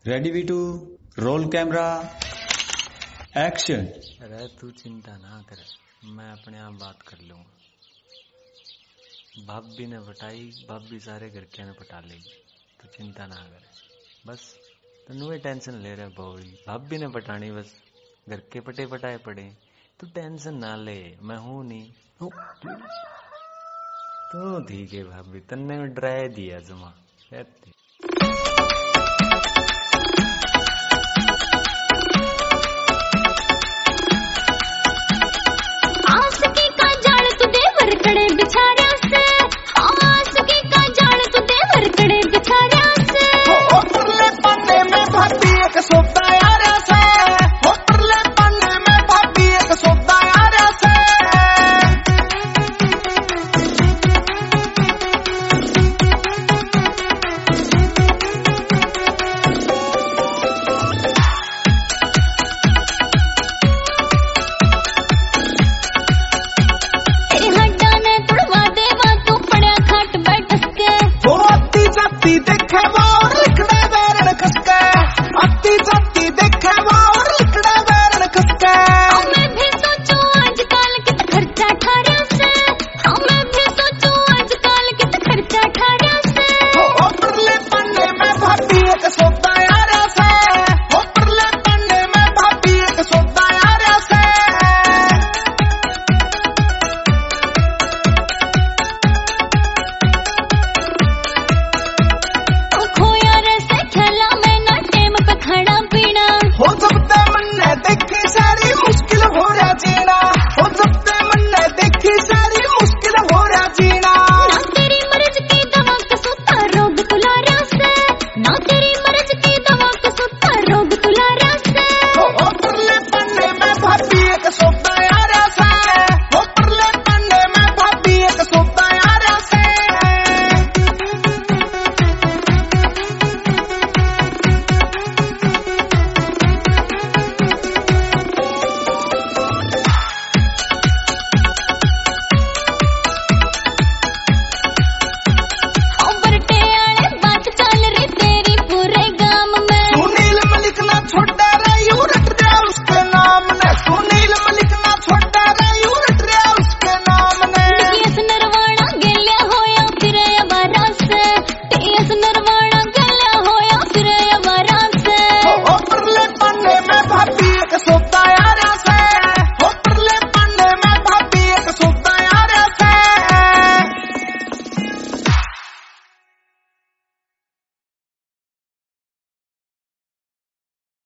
Ready we to roll camera action. अरे तू चिंता ना कर, मैं अपने आप बात कर लूंगा। भाभी ने पटाई, भाभी सारे घर के ने पटा लेगी, तू चिंता ना कर। बस तू टेंशन ले रहा भाई, भाभी ने पटानी, बस घर के पटे पटाए पड़े, तू टेंशन ना ले, मैं हूं नहीं। तू ठीक है भाभी, तन्ने में डरा दिया जमा। सोता